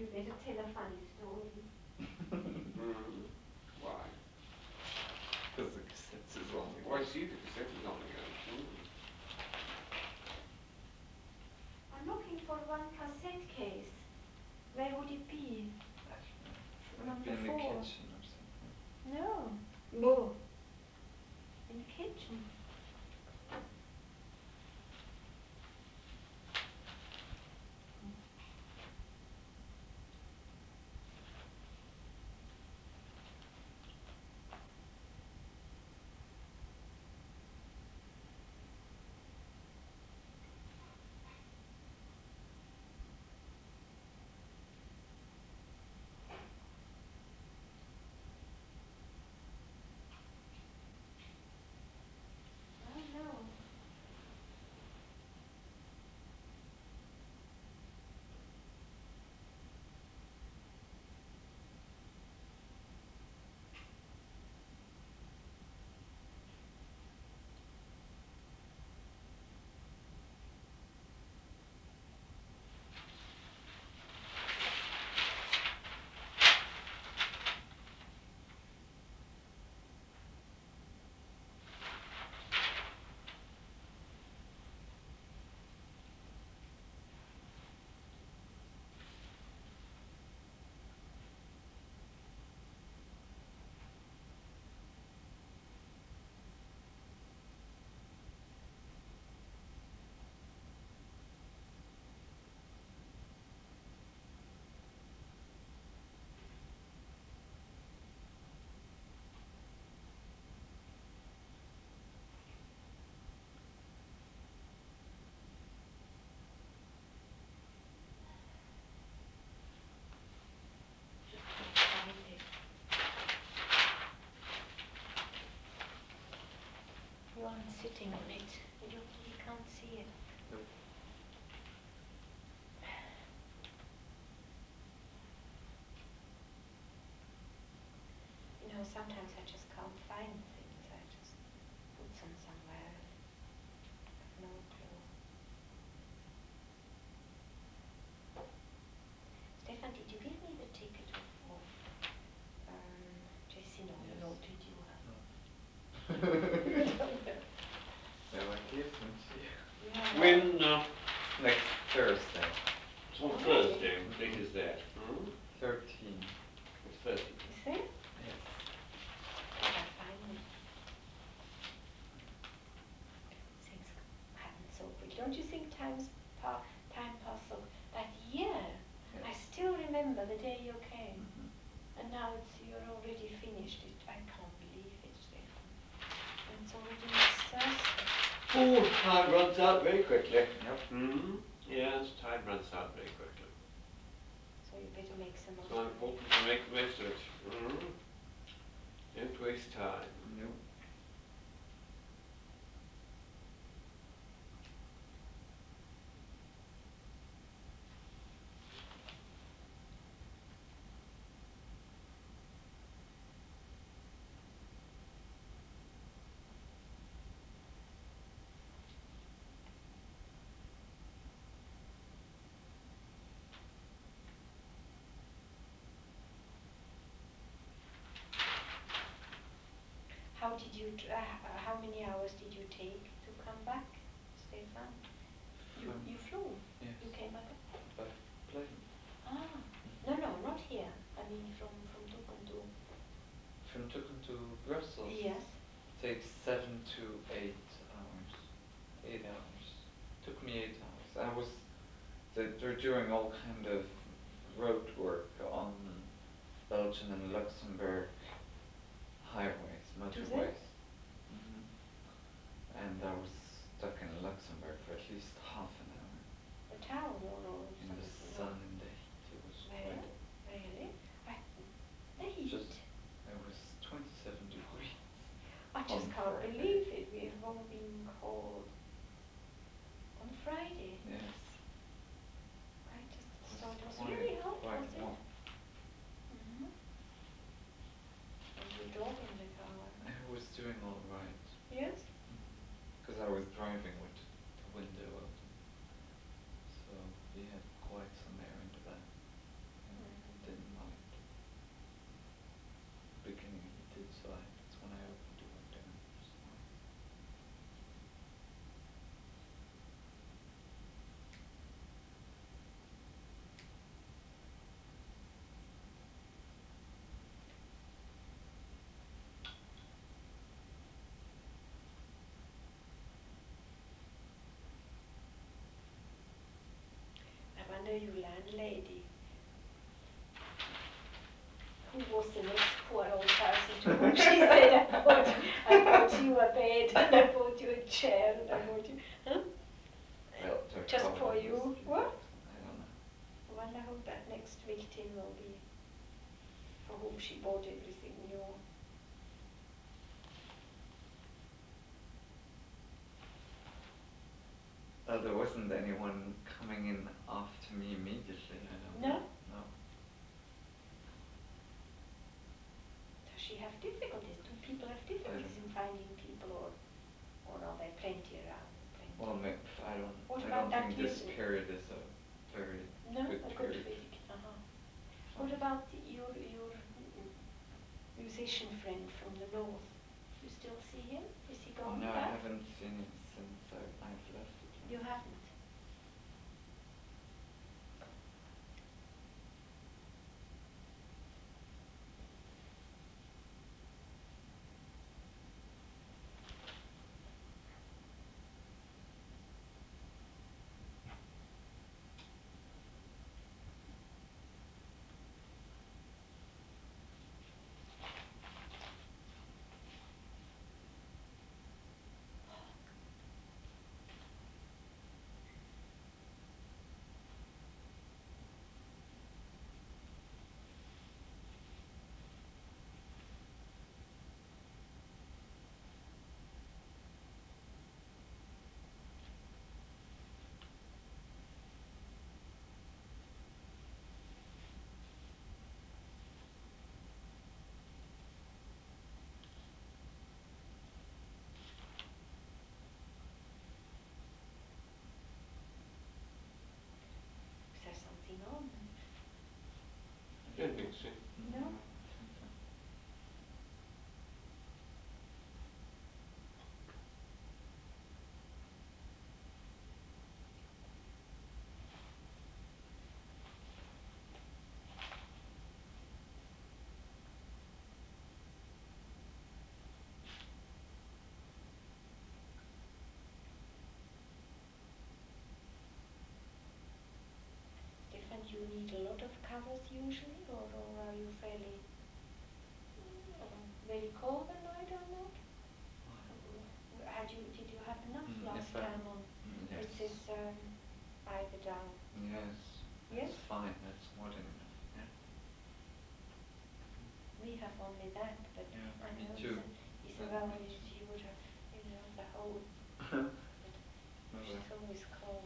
You better tell a funny story. Mm. Why? Because the cassette is only Oh, I going. see the cassette is only going. Mm. I'm looking for one cassette case. Where would it be? I don't know. Might be Number in the 4. kitchen or something. No. Boo. In the kitchen. Oh no. Just have to find it. You aren't sitting on it. You can't see it. Nope. You know, sometimes I just can't find things. I just put them somewhere and have no clue. Stefan, did you give me the ticket of Jesse? No, Yes. no, did you? No. You don't know. No, I gave them to you. Yeah, well, When Next Thursday. it's on already. Thursday. What date is that? 13. The 13th. Is there? Yes. Did I find it? Things happen so quick. Don't you think time passed so? That year, Yes. I still remember the day you came, Hmm. and now you're already finished it. I can't believe it, Stefan. And it's already next Thursday. Oh, time runs out very quickly. Yep. Yes, time runs out very quickly. So you better make the So most of it. important to make the most of it. Don't waste time. Nope. How many hours did you take to come back, Stefan? From. You flew. Yes. You came By plane. Ah, Hmm. no, no, not here. I mean from Tukum to. From Tukum to Brussels. Yes. Takes 7 to 8 hours. 8 hours. Took me 8 hours. They're doing all kind of road work on Belgian and Luxembourg highways, Do they? motorways. Hmm. And I was stuck in Luxembourg for at least half an hour. A town or In the something? No. sun, in the heat, it was Where? horrible. Really? I, the Just, heat. it was 27 degrees I just on can't Friday. believe it. We have all been cold on Friday. Yes, I just it was saw it was quite, really hot, quite was it? warm. Hmm. And your dog in the car. It was doing all right. Yes? Because I was driving with the window open. So he had her, your landlady, who was the next poor old person to whom she said, I bought you a bed and I bought you a chair and I bought you, huh? Well, they're Just for probably you. mostly What? I don't know. Well, I hope that next victim will be for whom she bought everything new. There wasn't anyone coming in after me immediately, I don't No? know. No. Does she have difficulties? Do people have I don't difficulties in know. finding people, or are there plenty around? Well, Plenty. What I about don't that think this period is a very No, good a good period week. Uh-huh. to What find. about your musician friend from the north? You still see him? Is he gone No, I back? haven't seen him since I've left the You place. haven't. Is there something on? Didn't think so. No, No? I don't think so. Stefan, do you need a lot of covers usually, or are you fairly very cold at night or not? Did you have enough last If I, time on yes, Princess Iredale? yes, Yes? that's fine. That's more than enough. Yeah, We have only that, but yeah, I me know too. Isabel, Me you would have, the whole, too. but Oh well. she's always cold.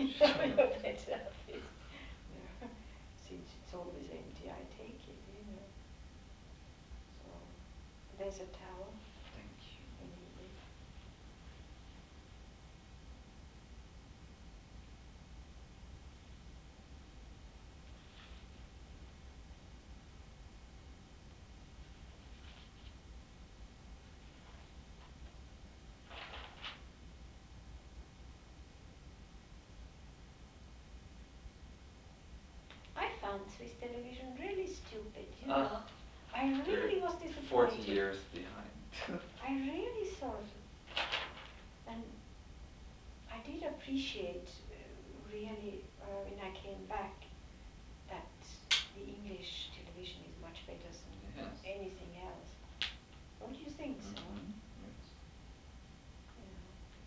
You're better at it. Yeah. Since it's always empty, I take it. So there's a towel Thank you. if you need it. I found Swiss television really stupid. Ah, I they're really was 40 disappointed. years behind. I really thought, and I did appreciate really when I came back that the English television is much better than Yes. anything else. Don't you think so? Yes. Yeah.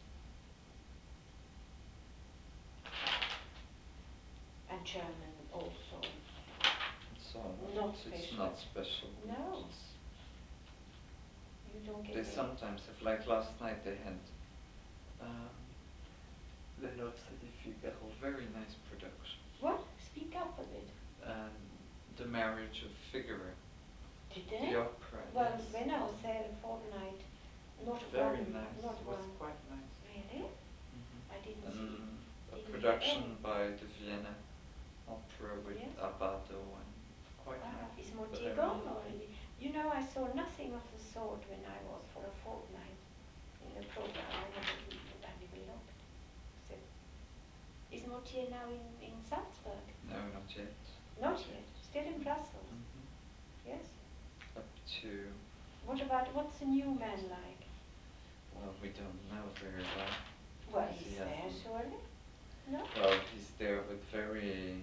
And German also. It's alright. Not It's special. not special, but No, it's. you don't get They any. sometimes have, like last night, they had Les Nozze di Figaro, very nice production. What? Speak up a bit. The Marriage of Figaro, Did they? the opera, Well, yes. when I was there a fortnight, not Very one, nice. not It was one. quite nice. Really? Hmm I didn't see, And a didn't hear production any. by the Vienna Opera with Yes. Abbado and quite Ah, nice. is Mortier gone Badalamenti. already? I saw nothing of the sort when I was for a fortnight in the program. I never looked. Except, is Mortier now in Salzburg? No, not yet. Not yet. Still in Brussels. Mm-hmm. Yes. Up to What's the new next. man like? Well, we don't know very well Well, because he he's there hasn't. surely. No. Well, he's there, but very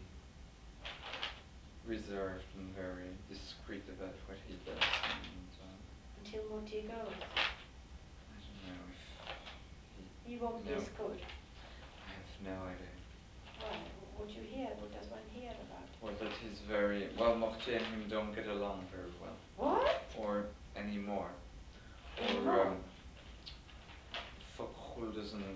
reserved and very discreet about what he does, and Until Mortier goes. I don't know if he, He won't be as good. I have no idea. Why? What you hear? What does one hear about? Or that he's very well. Mortier and him don't get along very well, What? or anymore, or Anymore? Fokhul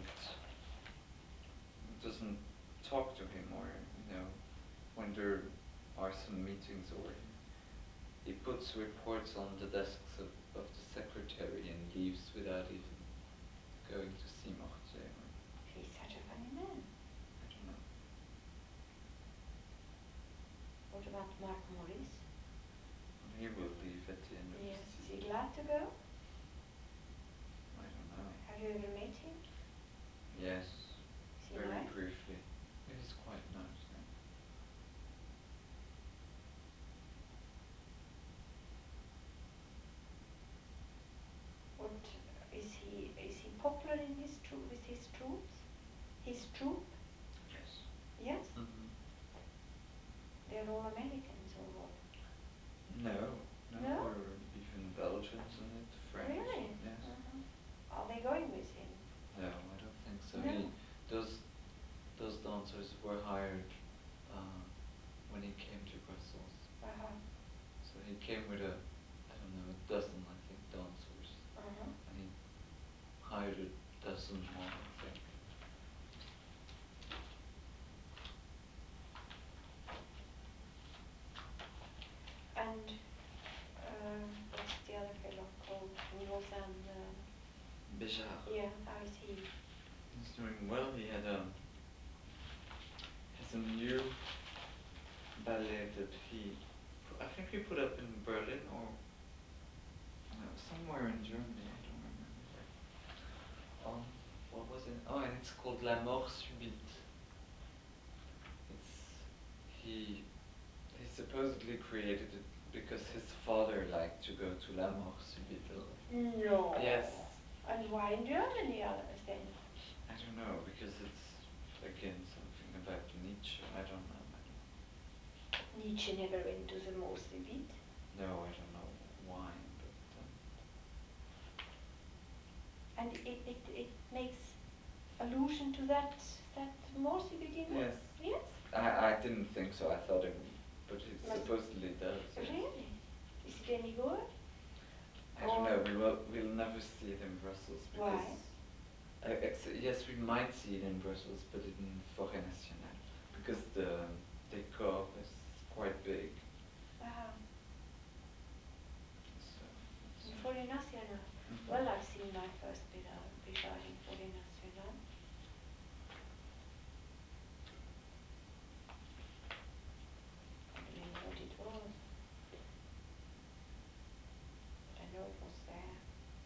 doesn't talk to him, or when there are some meetings, or he puts reports on the desks of the secretary and leaves without even going to see Mortier. Or, He's such a funny man. I don't know. What about Mark Morris? He will leave at the end of the Yes. Is he season. glad to go? I don't know. Have you ever met him? Yes, Is he very nice? briefly. He's quite nice, yeah. What is he popular in his with his troops? His troop? Yes. Yes? Mm-hmm. They're all Americans or what? No, no, No? there are even Belgians in it, French, Really? yes. Uh-huh. Are they going with him? No, I don't think so. No. Those those dancers were hired uh, when he came to Brussels. Uh-huh. So he came with I don't know, a dozen, I think, dancers, Uh-huh. and he hired a dozen more, I think. And what's the other fellow called from Lausanne? Béjart. Yeah, how is he? He's doing well. He has a new ballet that I think he put up in Berlin or no, somewhere in Germany. I don't remember where. What was it? Oh, and it's called La Mort Subite. It's he he supposedly created it because his father liked to go to La Mort Subite a lot. Yes, No. And why in Germany then? I don't know because it's again something about Nietzsche. I don't know. I don't Nietzsche never went to the Morsebit. know. I don't know why, but And it makes allusion to that Morsebit in yes, Yes? I didn't think so. I thought it, but it Must supposedly does. Yes. really? Is it any good? I don't Or know. We'll never see it in Brussels because why? Yes, we might see it in Brussels, but in Forêt Nationale, because the decor is quite big. Ah, So in it's. Forêt Nationale. Mhm. Well, I've seen my first Pejade in Forêt Nationale. Can't remember what it was, but I know it was there.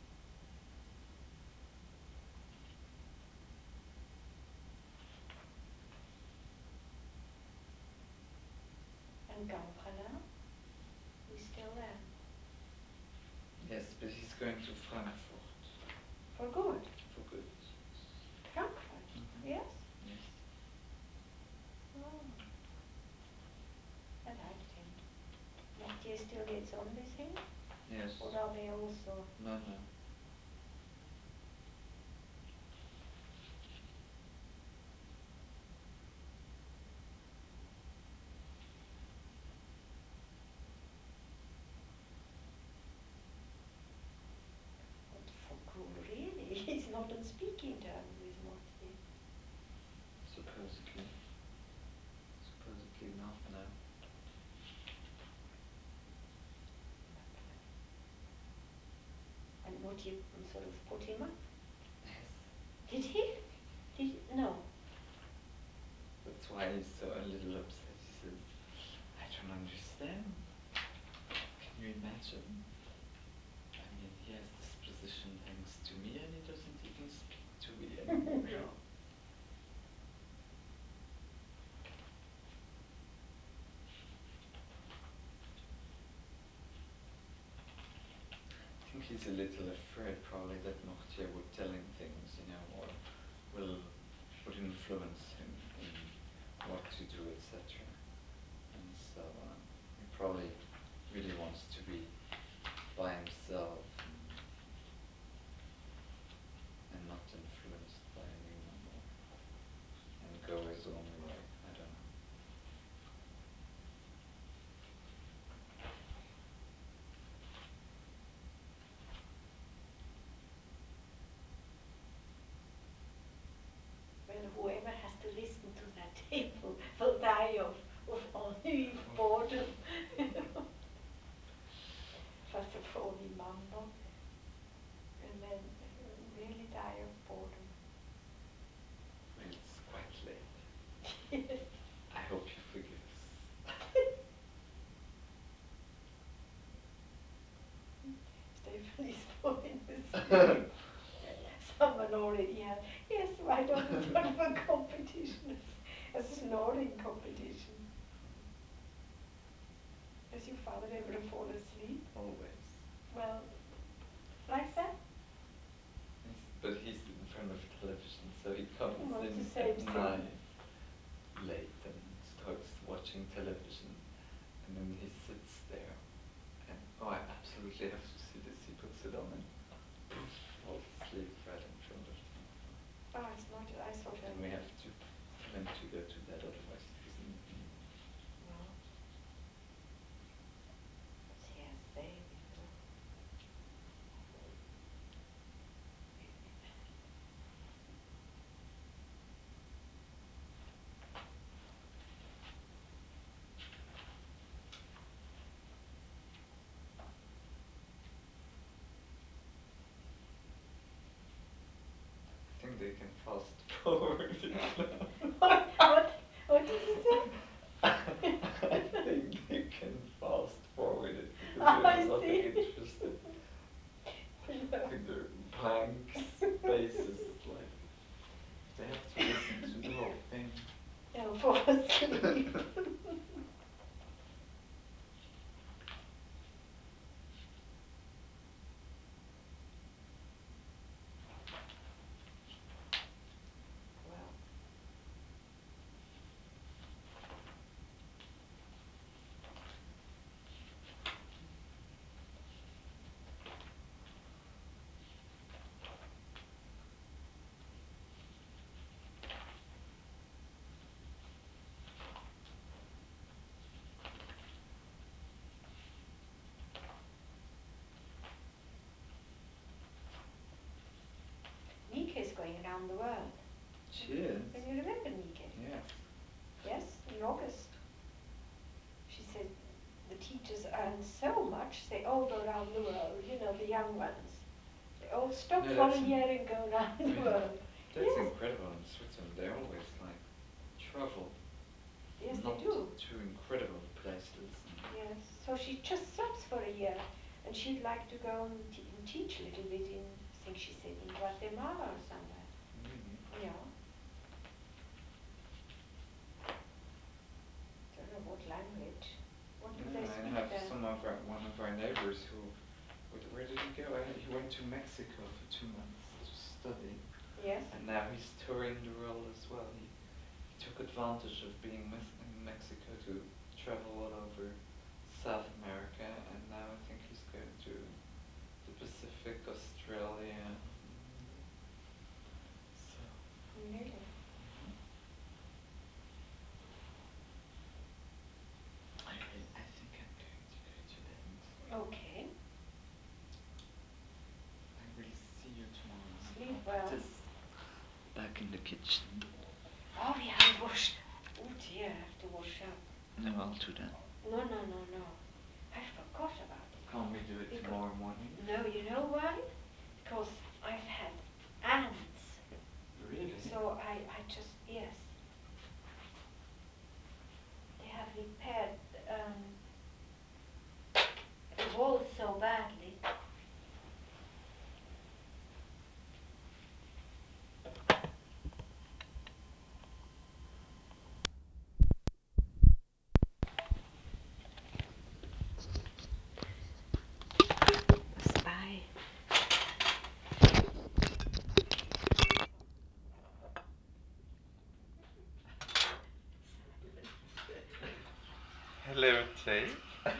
And Gamprelin, he's still there. Yes, but he's going to Frankfurt For good. for good. Frankfurt, Mhm. yes? Yes. Oh, I liked him. Mortier still gets on with him? Yes. Or are they also... No, no. What for good, really? He's not on speaking terms with Mortier. Supposedly. Supposedly not, no. And Mortier sort of put him up. Yes. Did he? Did he? No. That's why he's so a little upset. He says, I don't understand. Can you imagine? I mean, he has this position thanks to me and he doesn't even speak to me anymore. I think he's a little afraid probably that Mortier would tell him things, or will would influence him in what to do, etc. And so he probably really wants to be by himself and not influenced by anyone and go his own way. I don't know. Well, whoever has to listen to that tape will die of ennui, of boredom. First of all, the mambo, and then really die of boredom. Well, it's quite late. Yes. I hope you forgive us. Stephanie's falling asleep. Someone already had. Yes, why not a sort of a competition, a snoring competition? Does your father ever fall asleep? Always. Well, like that? But he's in front of television, so he comes Well, it's the in at same thing. night late and starts watching television, and then he sits there, and oh, I absolutely have to see this. He puts it on and poof, falls asleep right in front of the mother. Oh, it's not. I thought I And we knew. have to tell him to go to bed, otherwise he doesn't even move. Well, what's he saying, I think they can fast forward it now. what, what, what did you say? I think they can fast forward it because Oh, you're I not see. interested. I No. think there are blank spaces, like they have to listen to the whole thing. They'll fall asleep. Well, around the world. She is. Can you remember, Nige? Yes. Yes, in August. She said the teachers earn so much, they all go around the world, you know, the young ones. They all stop No, for a year and go around the world. that's Yes, incredible in Switzerland. They always like travel, yes, they not do. to incredible places. Yes, so she just stops for a year, and she'd like to go and teach a little bit in, I think she said in Guatemala or somewhere. Really? Yeah, don't know what language. What do No, they I speak have there? one of our neighbors who, where did he go? He went to Mexico for 2 months to study, Yes, and now he's touring the world as well. He took advantage of being in Mexico to travel all over South America, and now I think he's going to the Pacific, Australia. So, really. mhm. I think I'm going to go to bed. Okay, I will see you tomorrow. sleep I'll put well. this back in the kitchen. Oh, we haven't washed. Oh dear, I have to wash up. No, I'll do that. No, no, no, no. I forgot about it. Can't we do it Because, tomorrow morning? no, you know why? Because I've had ants. Really? So I just, yes. They have repaired the wall so badly. Spy. Hello, tape.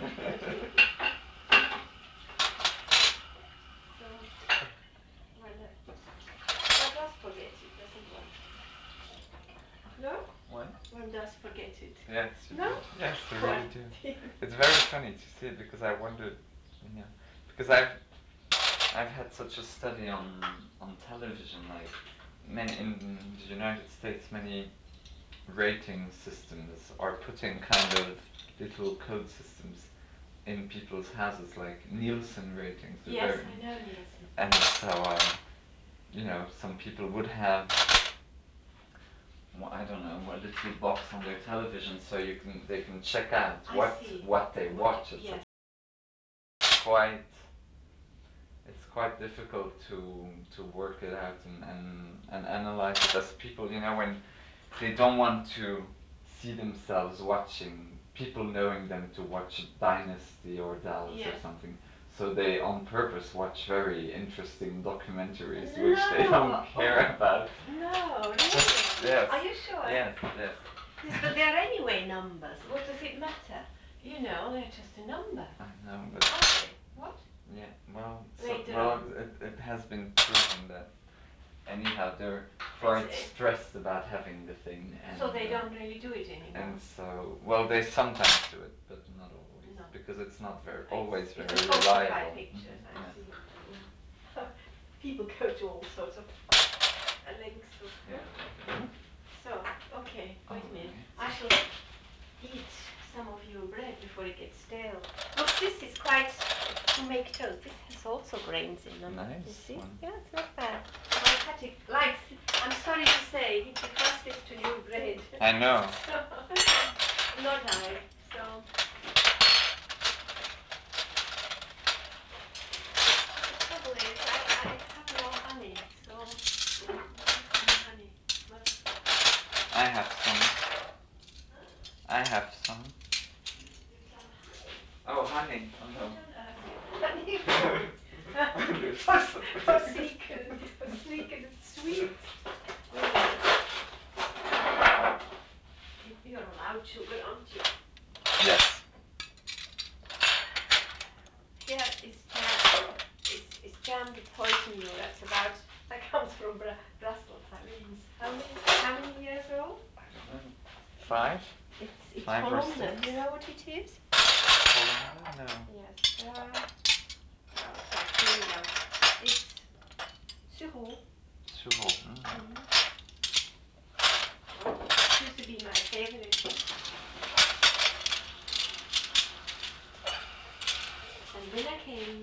So, when one does forget, it doesn't one? No? What? One does forget it. Yes, you No? do. Yes, you What? really do. It's very funny to see it because I wondered, you know, because I've had such a study on television, like many in the United States, many rating systems are putting kind of little code systems in people's houses, like Nielsen ratings. They're Yes, very, I know Nielsen. and so some people would have, well, I don't know, a little box on their television so they can check out I see. what they What? watch, etc. Yes. Quite it's quite difficult to work it out and analyze it as people, when they don't want to see themselves watching people knowing them to watch Dynasty or Dallas or Yes. something. So they on purpose watch very interesting documentaries which they don't No. care Oh, about. no, Just really? yes. Are you sure? Yes, yes. Yes, but they're anyway numbers. What does it matter? You know, they're just a number, I know, but aren't they? What? yeah, well, Later on. it has been proven that anyhow they're It's quite stressed about having the thing, so they don't really do it anymore. and so well they sometimes do it, but not always No. because it's not very It's always it's very a falsified reliable. picture. I Yes. see. Yeah. People go to all sorts of lengths of. Yeah, they do. So, okay, All wait a minute. right. I shall eat some of your bread before it gets stale. Look, this is quite to make toast. This has also grains in them. You Nice see? one. Yeah, it's not bad. My Patrick likes. I'm sorry to say, he prefers this to new bread. I know. So, not I. So, the trouble is, I have no honey. So, I have some honey. Must. I have some. Huh? I have some. You some honey? Oh, honey. Oh What no. on earth is honey for? For sneaking sweets. Wait a minute. You're allowed sugar, aren't you? Yes. Here is jam. Is jam the poison you? That comes from Brussels. Irene's. How many years old? I don't know. 5? It's 5 or Hollander. 6? You know what it is? Hollander? No. Yes. Oh, it's like chewing gum. It's Suro. souvent. Oh, it used to be my favorite. And when I came,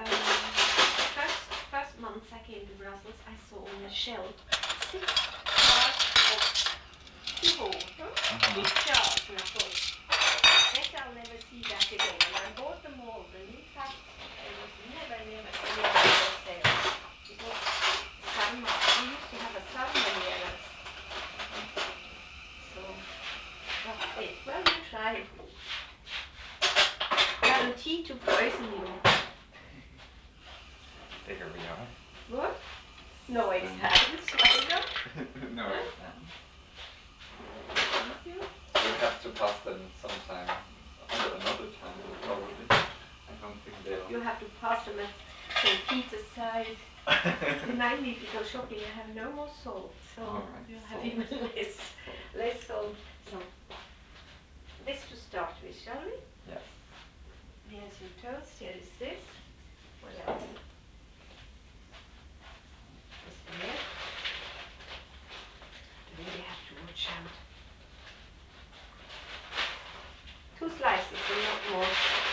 first month I came to Brussels, I saw on the shelf 6 jars of Pivot with shells, and I thought, bet I'll never see that again. And I bought them all, and in fact, there was never any other for sale. It was Sarma. We used to have a Sarma near us. So that's it. Well, you try. Guaranteed to poison you. There we are. What? No exams, Schweiner. No Huh? exam. Thank you. We'll have to pass them sometime, another time probably. I don't think they'll. You have to pass them at St. Peter's side. Remind me if you go shopping, I have no more salt, so Alright, you'll have salt. even less salt. So this to start with, shall we? Yes. Here's your toast. Here is this. What else? This bread. You really have to watch out. 2 slices and not more.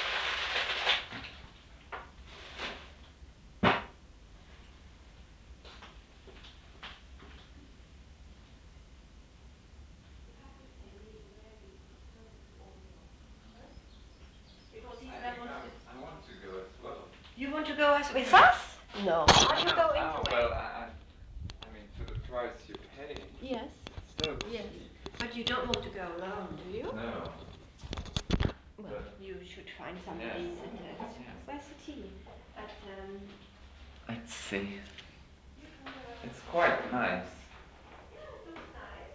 You have to tell me where we go all your, huh? Because I Isabel think wants to. I want to go as well. You want to go as with Yes. us? No. But you No, go oh anyway. well, I mean for the price you pay, Yes. it's still Yes. cheap. But you don't want to go alone, do you? No. Well, But you should find somebody. yes. Yeah. Where's the tea? But Let's see. you can go It's as. quite nice. Yeah, it looks nice.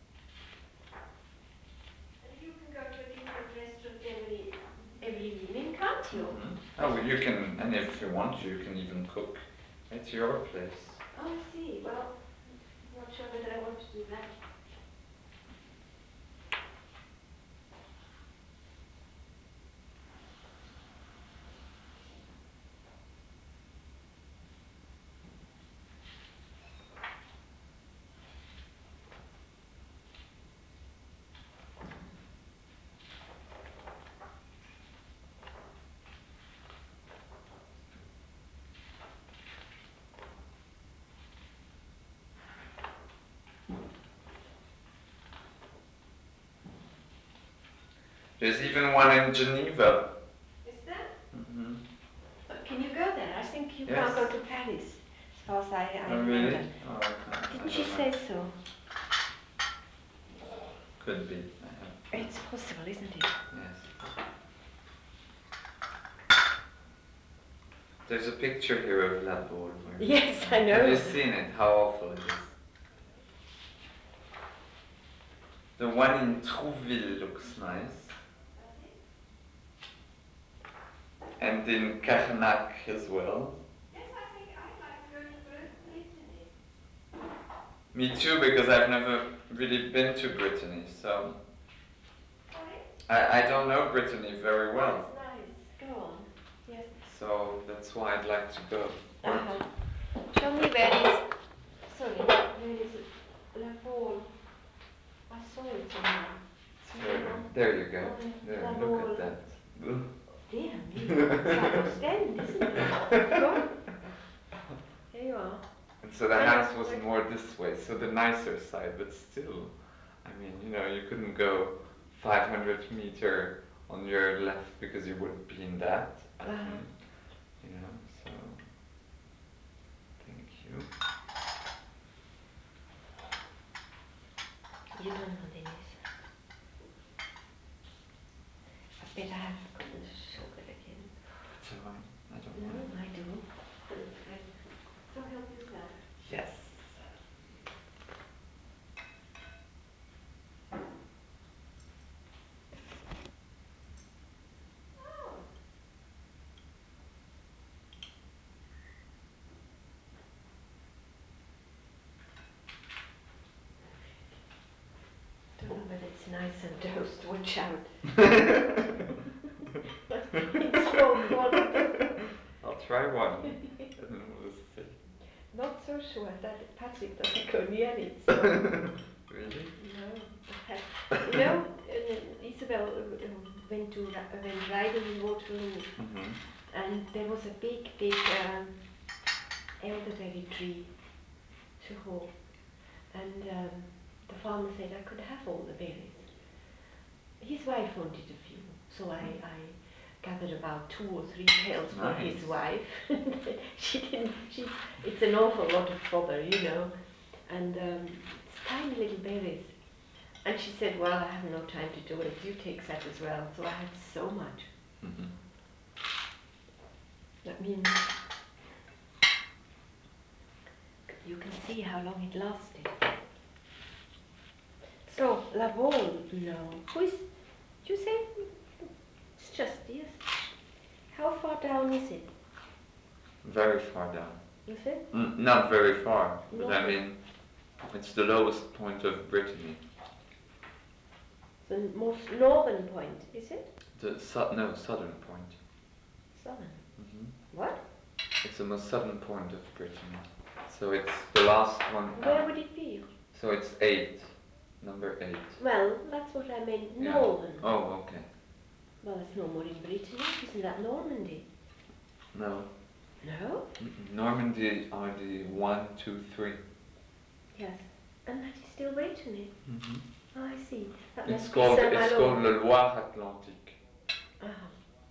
And you can go to a different restaurant every evening, can't you? Oh, well, you can, and if you want, you can even cook at your place. Oh, I see. Well, I'm not sure whether I want to do that. There's even one in Geneva. Is there? Mm-hmm. Can you go there? I think you Yes. can't go to Paris, as far as I Oh, remember. really? Oh, I Didn't she don't know. say so? Could be. I have. It's possible, isn't it? Yes. There's a picture here of La Baule. Yes, I know. Have you seen it? How awful it is. The one in Trouville looks nice. Does it? And in Carnac as well. Yes, I think I'd like to go to Brittany. Me too, because I've never really been to Brittany, so Sorry? I don't know Brittany very Oh, well. it's nice. Go on. Yes. So that's why I'd like to go. Uh-huh. Show me where is. Sorry, where is La Baule? I saw it somewhere. There you go. Oh, yeah. There, La look Baule. at that. Dear me, it's like Ostend, isn't it? Go on. Here you are. And so the No, house no, was wait. more this way, so the nicer side, but still, I mean, you couldn't go 500 meter on your left because you wouldn't be in that. Uh-huh. So thank you. You don't know, Denise. I bet I have forgotten the sugar again. It's alright. I don't No, mind. I do. So help yourself. Yes. Oh. Don't know whether it's nice and toast. Watch out. In small quantities. I'll try one and we'll see. not so sure that Patrick doesn't go near it. So. Really? No, you know, Isabel went riding in Waterloo, Mhm. and there was a big, big elderberry tree to hoe, and the farmer said I could have all the berries. His wife wanted a few, so I gathered about 2 or 3 pails for Nice. his wife. She didn't. It's an awful lot of fodder, you know, and it's tiny little berries. And she said, well, I have no time to do it. You take that as well. So I had so much. Mhm. That means you can see how long it lasted. So, La Vole, no. Who is, you say, it's just, yes. How far down is it? Very far down. Is it? Not very far, but I Northern. mean, it's the lowest point of Brittany. The most northern point, is it? No, southern point. Southern. Mhm. What? It's the most southern point of Brittany. So it's the last one Where out. would it be? So it's 8. Number 8. Well, that's what I meant, Yeah. northern. Oh, okay. Well, it's no more in Brittany. Isn't that Normandy? No. No? Normandy are the 1, 2, 3. Yes. And that is still Brittany. Mhm. Oh, I see. That It's must be called Saint-Malo. Le Loire-Atlantique. Uh-huh.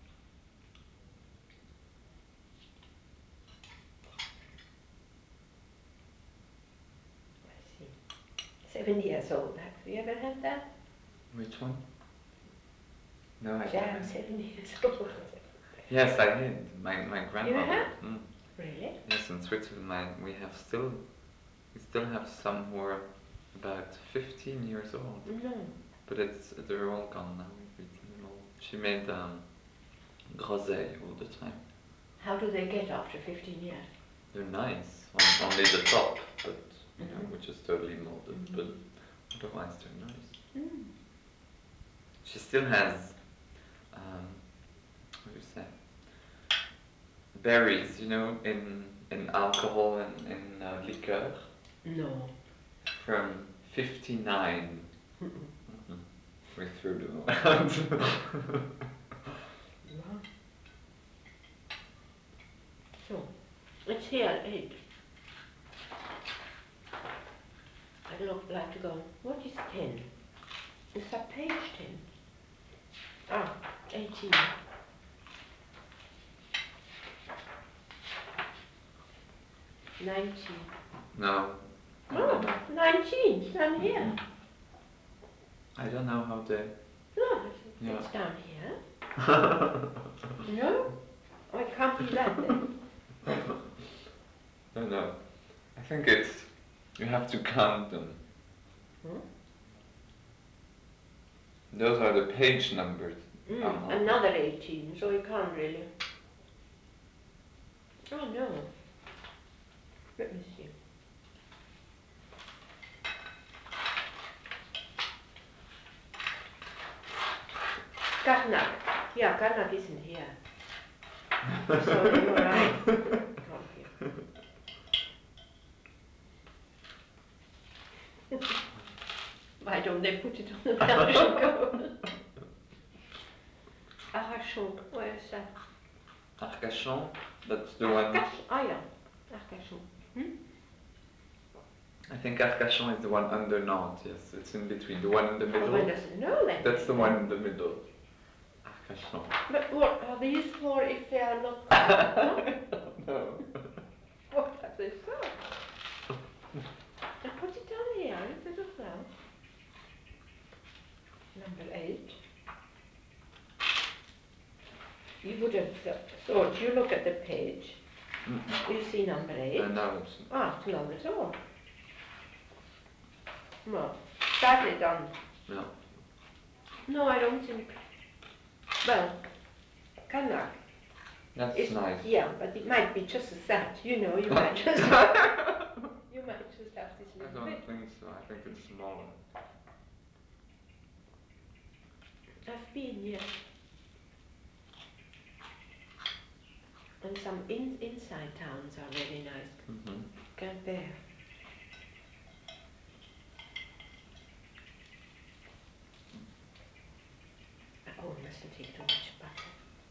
I see. 7 years old. Have you ever had that? Which one? No, I Jam, haven't. 7 years old. Yes, I did. My You grandmother. have? Mm. Really? Yes, in Switzerland, we still have some who are about 15 years old. No. But they're all gone now. We've eaten them all. She made groseille all the time. How do they get after 15 years? They're nice, only the top, but you know, Mhm. which is totally molded. Mhm. But otherwise, they're nice. Mm. She still has, what do you say, berries, you know, in alcohol and in liqueur No. from 59. Mm-mm. Mhm. We threw them out. Wow. So, it's here at 8. I'd like to go. What is 10? Is that page 10? Ah, 18. 19. No, I Oh, don't know. 19. Down here. Mhm. I don't know how they. No, Yeah. it's down here. No? Oh, it can't be that then. No, no. I think you have to count them. Hmm? Those are the page numbers. Another 18, so you can't really. Oh no. Let me see. Karnak. Yeah, Karnak isn't here. So you're right. Can't be. Why don't they put it on the Belgian goal? Arcachon, where is that? Arcachon, that's the one. Ah yeah, Arcachon. Hmm? I think Arcachon is the one under Nantes, yes. It's in between. The one in the Oh, middle. one doesn't know then. That's the one in the middle. Arcachon. But what are these for if they are not? Huh? No. What have they said? And put it down here, is it as well? Number 8. You would have thought, you look at the page, you see number 8. No, it's Ah, not at all. Well, badly done. no. No, I don't think. Well, Kanak. That's nice. Yeah, but it might be just as that, you know, you might just you might just have this I little don't bit. think so. I think it's smaller. I've been, yes. And some inside towns are very nice. Mhm. Quimper. Oh, we mustn't take too much butter.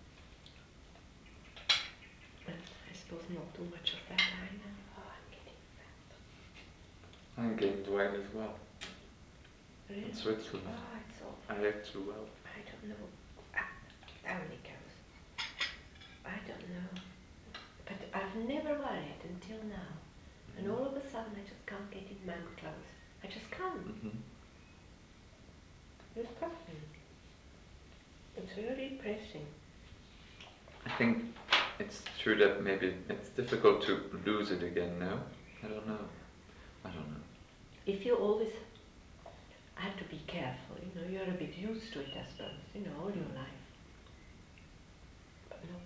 And I suppose not too much of that either. Oh, I'm getting fat. I'm gained weight as well. Really? In Switzerland. Oh, it's awful. I ate too well. I don't know. Ah, down it goes. I don't know. But I've never worried until now. And all of a sudden I just can't get in my clothes. I just can't. Mm-hmm. It's puffing. It's very depressing. I think it's true that maybe it's difficult to lose it again now. I don't know. I don't know. If you always have to be careful, you're a bit used to it, I suppose, all your life. But not.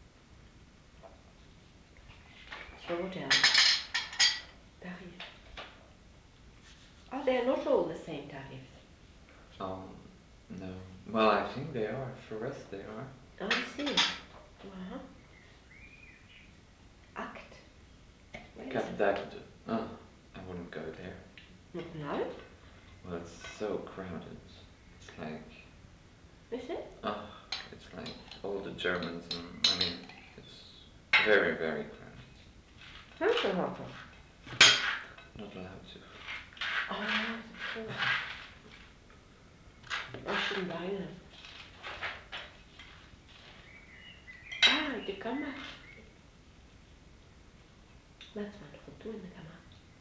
So what else? Tarifs. Oh, they're not all the same tariffs. No. Well, I think they are. For us, they are. I see. Uh-huh. Act. Where is Cap it? d'Agde. Oh, I wouldn't go there. No? Well, it's so crowded. It's like, Is it? oh, it's like all the Germans and, I mean, it's very, very crowded. That's a lot. Not allowed to. Oh, yes, of course. I shouldn't buy them. Ah, the Kammer. That's wonderful too in the Kammer.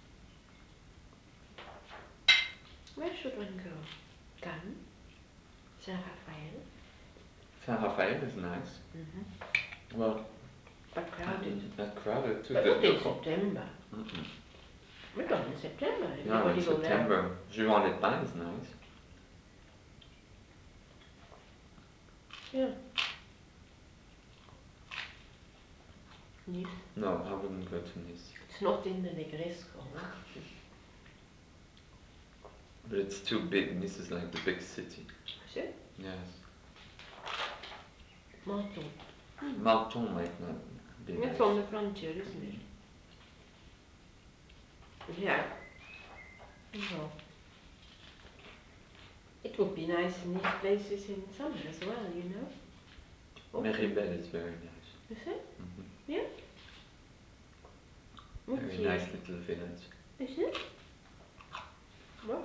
Where should one go? Cannes? Saint Raphael? Saint Raphael is nice. Mm-hmm. Well, But crowded. crowded too. But not in September. Mm-mm. We're going in September. No, in Everybody go there. September. Juan-les-Pins is nice. Yeah. Nice. No, I wouldn't go to Nice. It's not in the Negresco, huh? But it's too big. Nice is like the big city. Is it? Yes. Menton. Menton might not be It's nice. on the frontier, isn't it? Yeah. No. It would be nice in these places in summer as well, Méribel is very nice. Is it? Mm-hmm. Yeah. Very nice little village. Is it? Well,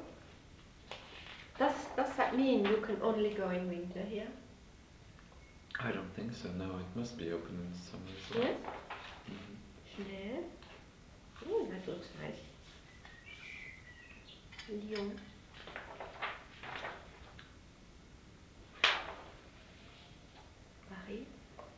does that mean you can only go in winter here? I don't think so. No, it must be open in the summer as well. Yes. Mm-hmm. Genève. Oh, that looks nice. Lyon. Paris.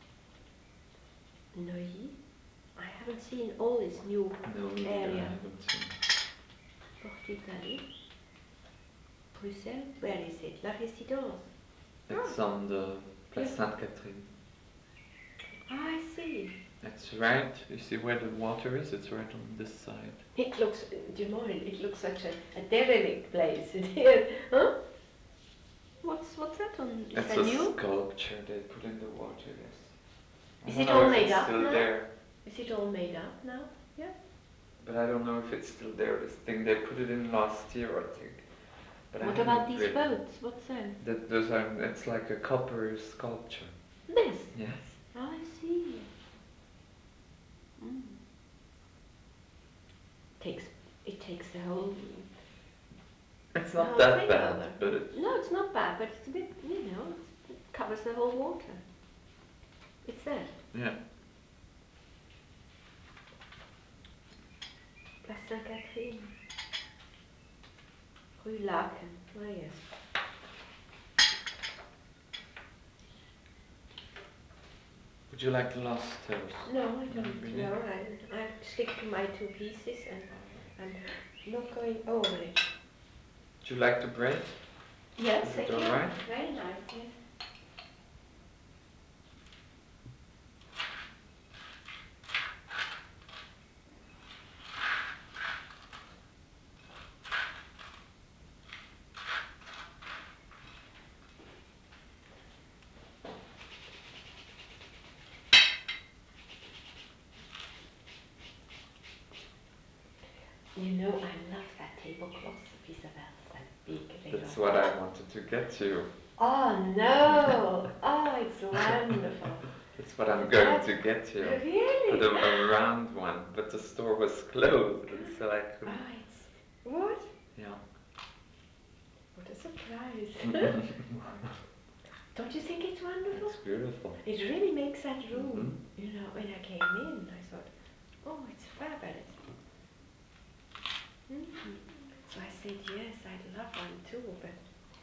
Neuilly. I haven't seen all this new No, me neither. I area. haven't seen. Porte Italie. Bruxelles. Where is it? La Résidence. It's on the Place Sainte-Catherine. I see. It's right. You see where the water is? It's right on this side. It looks, it looks such a derelict place. Huh? What's that on? Is It's that a new? sculpture they put in the water. Yes. I Is don't it know all if made it's up still now? there. Is it all made up now? Yeah. But I don't know if it's still there. This thing they put it in last year, I think. But What I about haven't these really. boats? What's them? Those are. It's like a copper sculpture. This. Yes. I see. Mm. Takes it takes It's the not whole that thing bad, over. but it's. No, it's not bad, but it's a bit, it covers the whole water. It's there. Yeah. Place Sainte-Catherine. Rue Laken. Oh yes. Would you like the last toast? No, I don't. Really? No, I stick to my two pieces and I'm not going over it. Would you like the bread? Yes, Is it thank you. alright? Very nice, yes. You know, I love that tablecloth of Isabel's, that big red That's what one. I wanted to get to. Oh no! Oh, it's wonderful. That's what I'm going to get to. But Really? a round one, but the store was closed, and so I couldn't. Oh, it's what? Yeah. What a surprise! Don't you think it's wonderful? It's beautiful. It really makes that room. Mhm. You know, when I came in, I thought, oh, it's fabulous. So I said yes, I'd love one too, but.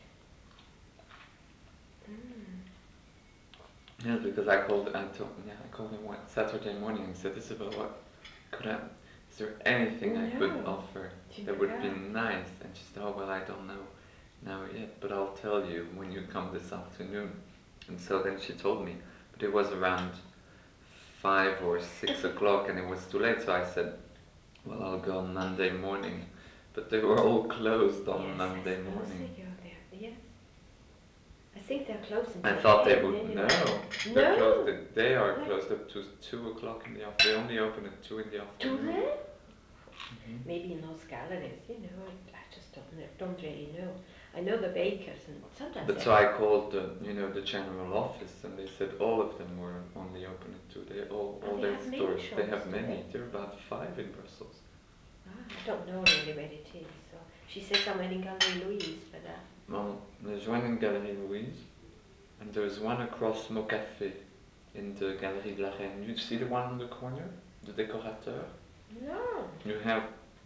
Mm. Yeah, because I called him one Saturday morning and said, Isabel, what could I, is there anything I could No, offer tu me that would be regardes. nice? And she said, oh, well, I don't know now yet, but I'll tell you when you come this afternoon. And so then she told me, but it was around 5 or 6 o'clock and it was too late, so I said, well, I'll go on Monday morning. But they were all closed on Yes, I Monday suppose morning. they go there. Yes. I think they're closed I until thought they 10 would anyway. know. They're closed. No! They are What? closed up to 2 o'clock in the afternoon. They only open at 2 in the Do afternoon. they? Mhm. Maybe in those galleries, you know, I just don't really know. I know the bakers and sometimes But they so I called the general office and they said all of them were only open at 2. They oh, all they their have many stores. They shops, have do many. they? There are about 5 in Brussels. I don't know really where it is. So she said somewhere in Galerie Louise, but Well, there's one in Galerie Louise and there's one across Mo Café in the Galerie de la Reine. You see the one on the corner? The Décorateur? no. You have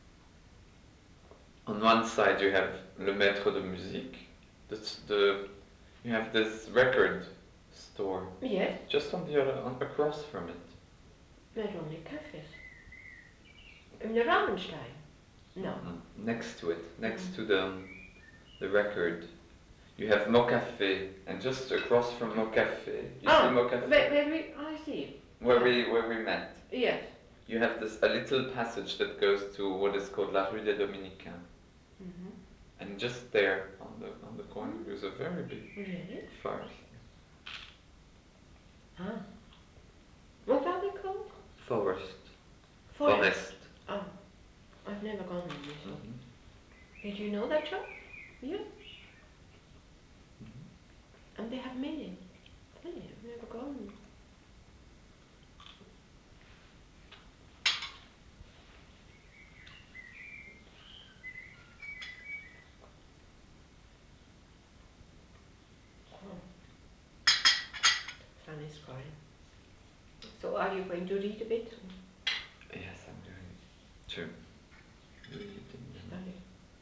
on one side you have Le Maître de Musique. You have this record store. Yes, Just on the other, across from it. there's only cafes. In the Raubenstein? No. Next to it, next Mm. to the record, you have Mo Café, and just across from Mo Café, you see Mo Café, I see. where we met. Yes. You have a little passage that goes to what is called La Rue des Dominicains, Mm-hmm. and just there on the corner, there's a very big Really? forest. Ah. What are they called? Forest. Forest. Forest. Oh, I've never gone there myself. Mhm. Did you know that shop? Yes. Mhm. And they have many. Funny, I've never gone. Oh, sun is crying. So are you going to read a bit? Yes, I'm going to read and then Study.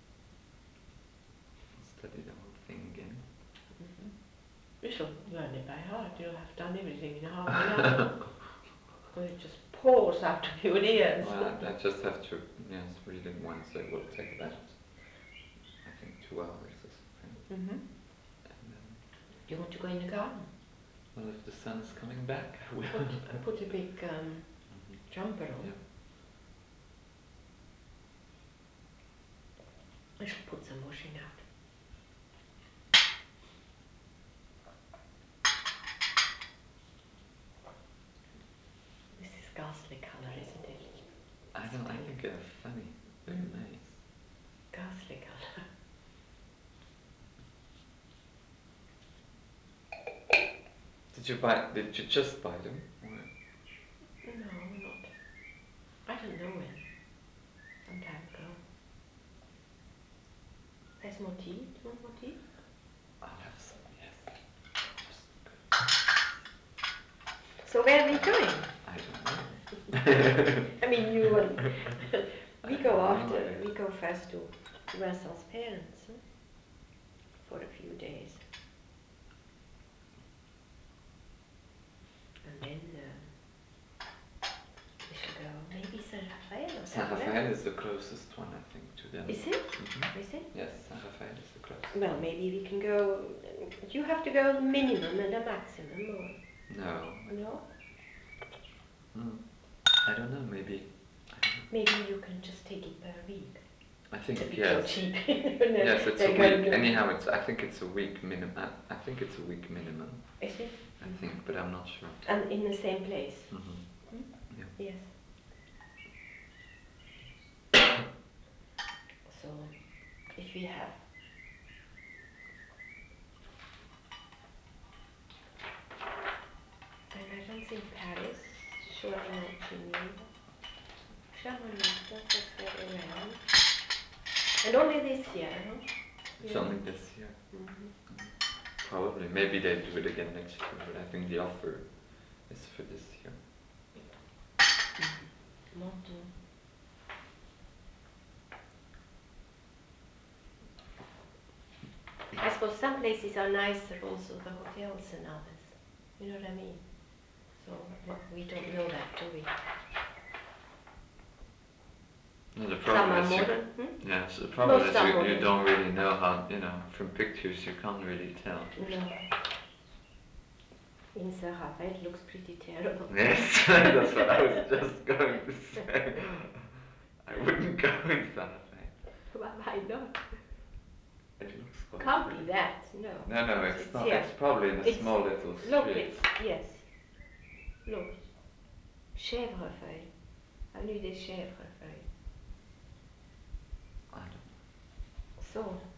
study the whole thing again. Mm-hmm. You shall learn it by heart. You'll have done everything in half an hour. Because it just pours out of your ears. Well, I just have to, yes, read it once. It will take about, I think, 2 hours or something. Mm-hmm. And then, You want to go in the garden? well, if the sun is coming back, I will. Put a big Mhm. jumper on. Yeah. I shall put some washing out. This is ghastly colour, isn't it? I It's don't. I pink. think they're funny. Very nice. Ghastly colour. Did you just buy them? Or? No, not. I don't know when. Some time ago. There's more tea. Do you want more tea? I'll have some. Yes. Just So where are we going? I don't know. I mean, you and I we have go no after. idea. We go first to Vincent's parents for a few days, and then we shall go maybe Saint Raphael or Saint Saint Raphael Clement. is the closest one, I think, to them. Is it? Mhm. Is it? Yes, Saint Raphael is the closest Well, one. maybe we can go. You have to go minimum and a maximum, or No. no? Mm. I don't know. Maybe. I don't know. Maybe you can just take it per week. I think If it's so yes. cheap. Yes, it's a They're going week. to. Anyhow, I think it's a week minimum. I think it's a week minimum. Is it? I think, but I'm not sure. And in the same place. Mhm. Hmm? Yeah. Yes. So if we have and I don't think Paris, surely not Geneva. Chamonix, that's very rare. And only this year, huh? It's Yeah. only this year. Mhm. Probably. Maybe they do it again next year, but I think the offer is for this year. Menton. I suppose some places are nicer also, the hotels and others. You know what I mean? So we don't know that, do we? No, the Some problem are is modern. yeah, so the problem Most is are you modern. don't really know how, from pictures you can't really tell. No. In Sahara it looks pretty terrible. Yes, that's what I was just going to say. I wouldn't go in Sahara. Why not? It looks quite Can't pretty. be that, no. No, no, it's not. Here. It's probably in a It's, small little look, street. it's, yes. Look. Chèvrefeuille. Avenue des Chèvrefeuilles. I don't know. So,